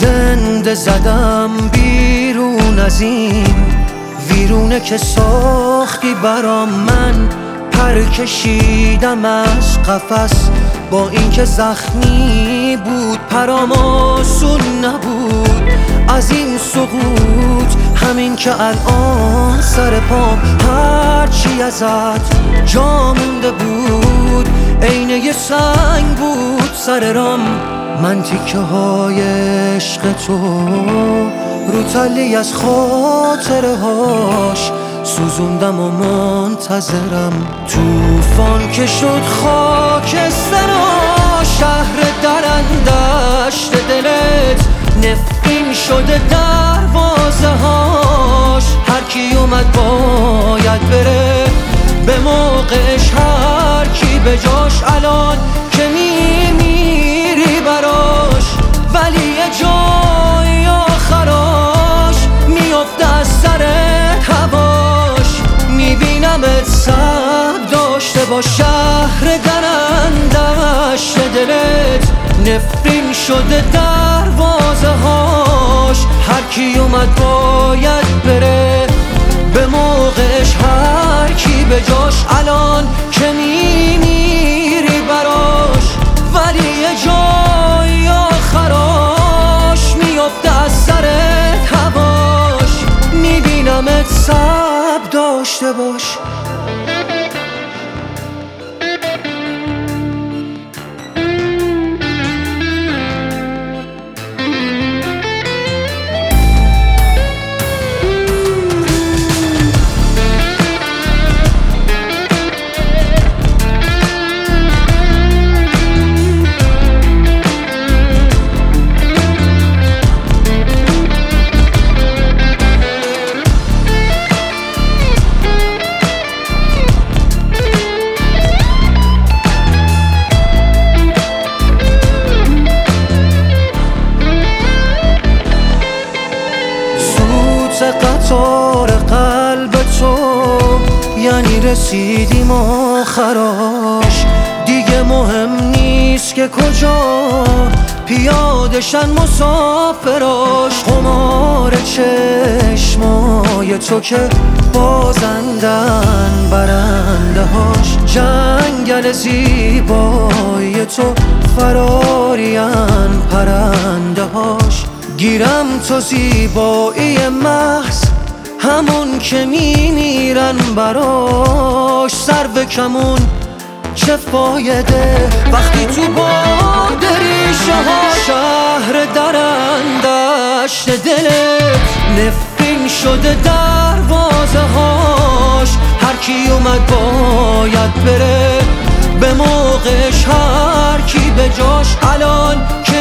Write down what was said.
زنده زدم بیرون از این ویرونه که ساختی برام. من پر کشیدم از قفس با اینکه زخمی بود، پرام آسون نبود از این سقوط. همین که الان سر پام هرچی ازت جا مونده بود عین یه سنگ بود سر رام. من تیکه های عشق تو رو تلی از خاطره هاش سوزوندم و منتظرم. توفان که شد خاکسترا، شهر درندشت دلت نفرین شده دروازه هاش. هر کی اومد باید بره به موقعش، هر کی به جاش الان که میمیری براش. ولی یه جای آخراش میفته از سرت هواش. میبینمت سب داشته با شهر درندشت دلت نفرین شده دروازه هاش. هر کی اومد باید بره به موقعش، هر کی به جاش الان که میمیری براش. ولی یه جای آخراش میفته از سرت هواش. میبینمت سب داشته باش. قطار قلب تو یعنی رسیدیم آخراش. دیگه مهم نیست که کجا پیادشن مسافراش. خمار چشمای تو که بازندن برنده هاش. جنگل زیبای تو فرارین پرنده هاش. گیرم تو زیبایی محض همون که میمیرن براش. سر به کمون چه فایده وقتی تو باد ریشه ها. شهر درندشت دلت نفرین شده دروازه هاش. هر کی اومد باید بره به موقعش، هر کی به جاش الان